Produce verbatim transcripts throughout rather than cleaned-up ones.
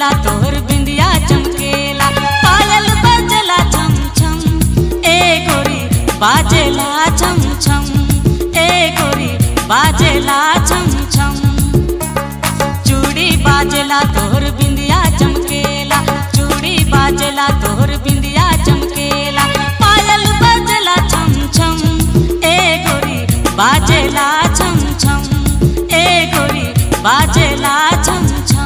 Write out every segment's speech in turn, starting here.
बाजेला तोहर बिंदिया चमकेला, पायल बजला छम छम ए गोरी बाजेला छम छम, ए गोरी बाजेला छम छम। चूड़ी बाजेला तोहर बिंदिया चमकेला, चूड़ी बाजेला तोहर बिंदिया चमकेला, पायल बजला छम छम ए गोरी बाजेला छम छम, ए गोरी बाजेला छम छम।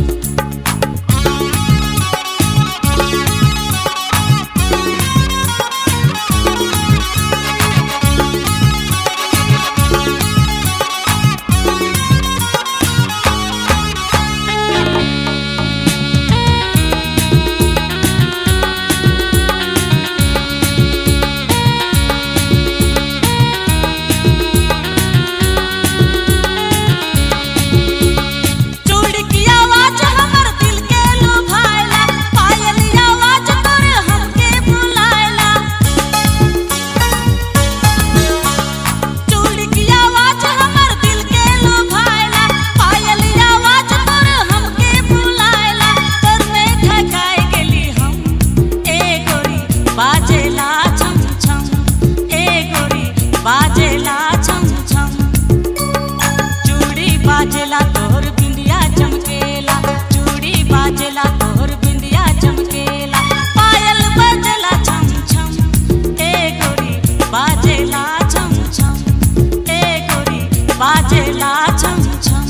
बाजेला छम छम ए गोरी बाजेला छम छम। चूड़ी बाजेला तोहर बिंदिया चमकेला, चूड़ी बाजेला तोहर बिंदिया चमकेला, पायल बजला छम छम ए गोरी बाजेला छम छम, ए गोरी बाजेला छम छम।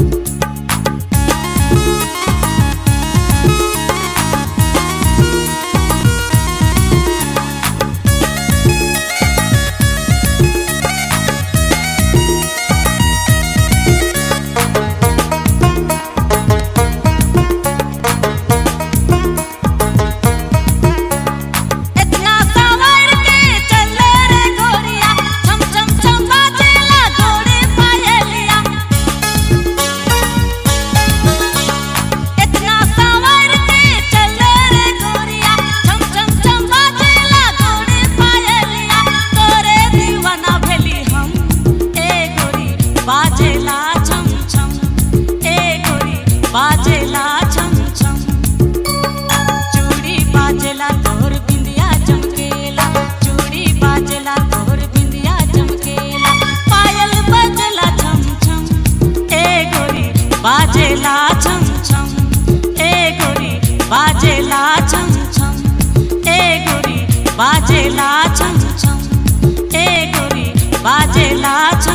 बाजेला छम छम ए गोरी बाजेला छम छम। चूड़ी बाजेला तोहर बिंदिया चमकेला, चूड़ी बाजेला तोहर बिंदिया चमकेला, पायल बजला छम छम ए गोरी बाजेला छम छम, ए गोरी बाजेला छम छम, ए गोरी बाजेला छम छम, ए गोरी बाजेला छम।